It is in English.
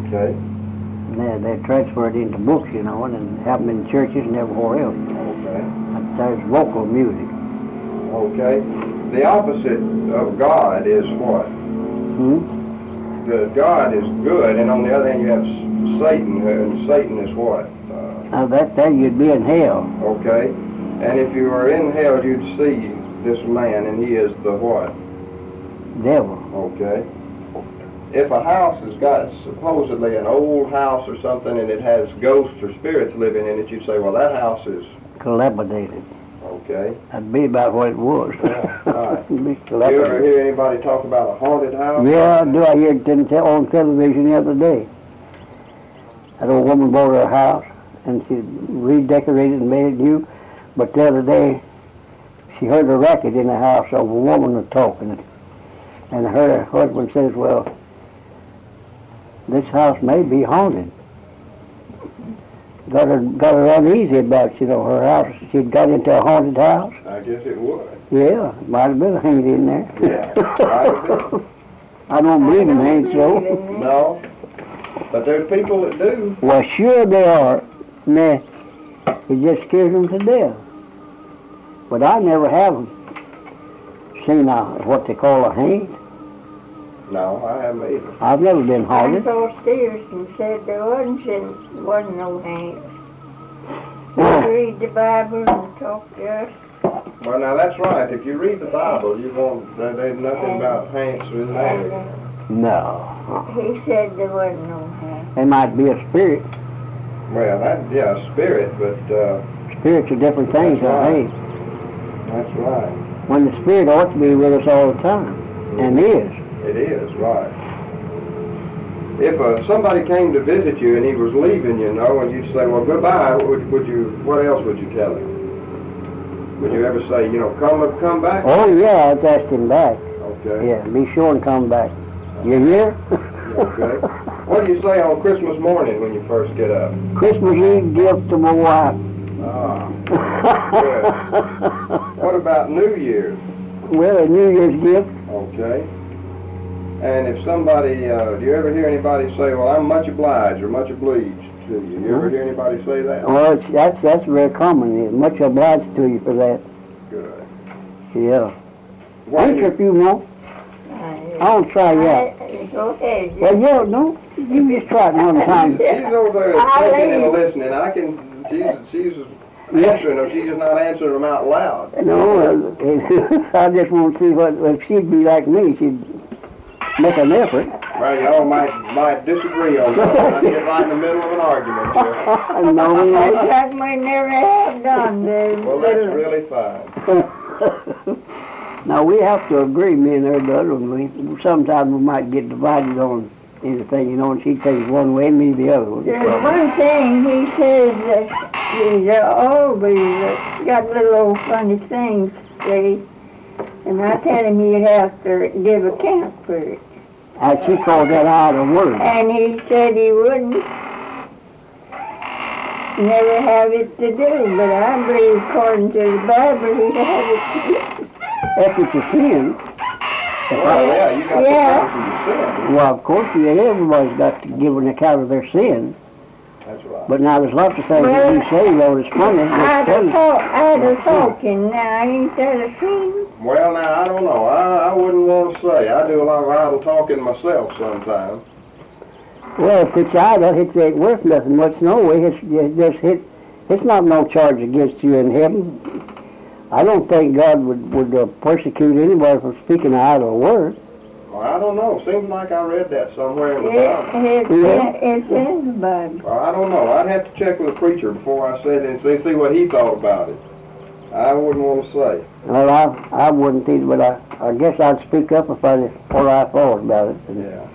Okay. And they transfer it into books, you know, and have them in churches and everywhere else. Okay. There's vocal music. Okay. The opposite of God is what? God is good, and on the other hand you have Satan, and Satan is what? Now there you'd be in hell. Okay. And if you were in hell, you'd see this man, and he is the what? Devil. Okay. If a house has got supposedly an old house or something, and it has ghosts or spirits living in it, you'd say, well, that house is... Collaborated. Okay. That'd be about what it was. Yeah, right. Do you ever hear anybody talk about a haunted house? Yeah, I do. I hear it on television the other day. That old woman bought her house, and she redecorated and made it new. But the other day, she heard a racket in the house of a woman talking. And her husband says, well, this house may be haunted. Got her uneasy about, her house. She'd got into a haunted house. I guess it would. Yeah, might have been a haint in there. Yeah, might have been. I don't believe in haints, though. No, but there's people that do. Well, sure they are. Nah, it just scares them to death. But I never have seen what they call a haint. No, I haven't either. I've never been haunted. Grandpa Stevenson said there wasn't no haints. Read the Bible and talk to us. Well, now that's right. If you read the Bible, you won't. There's nothing about haints in there. No. He said there wasn't no haints. They might be a spirit. Well, a spirit, but... Spirits are different things than haints. That's right. When the spirit ought to be with us all the time, and is. It is, right. If somebody came to visit you and he was leaving, and you'd say, well, goodbye, what else would you tell him? Would you ever say, come back? Oh, yeah, I'd ask him back. Okay. Yeah, be sure and come back. You hear? Okay. What do you say on Christmas morning when you first get up? Christmas Eve gift to my wife. Ah, good. What about New Year's? Well, a New Year's gift. Okay. And if somebody, do you ever hear anybody say, well, I'm much obliged or much obliged to you? You ever hear anybody say that? Well, that's very common. Much obliged to you for that. Good. Yeah. Why Answer a few more. I'll try you out. Go ahead. Well, you just try it one time. She's over there thinking and listening. She's answering them. She's just not answering them out loud. No, I just want to see if she'd be like me. She'd make an effort. Well, y'all might disagree on that. I get right in the middle of an argument here. No, That's like we never have done this. Well, that's really fine. Now, we have to agree, me and her, sometimes we might get divided on anything, and she takes one way and me the other one. There's one thing he says that he's always got little old funny things to say, and I tell him he'd have to give account for it. She called that out a word. And he said he wouldn't never have it to do, but I believe according to the Bible he'd have it to do. If it's a sin. Well, yeah, you got to come to your sin. Well, of course, everybody's got to give an account of their sin. That's right. But now there's lots of things that you say, it's funny. I'd have talking now, ain't that a sin? Well, now, I don't know. I wouldn't want to say. I do a lot of idle talking myself sometimes. Well, if it's idle, it ain't worth nothing much no way. It's not no charge against you in heaven. I don't think God would persecute anybody for speaking an idle word. Well, I don't know. Seems like I read that somewhere in the Bible. It's in the Bible. Well, I don't know. I'd have to check with a preacher before I said it and see what he thought about it. I wouldn't want to say. Well, I wouldn't either, but I guess I'd speak up if what I thought about it. Yeah.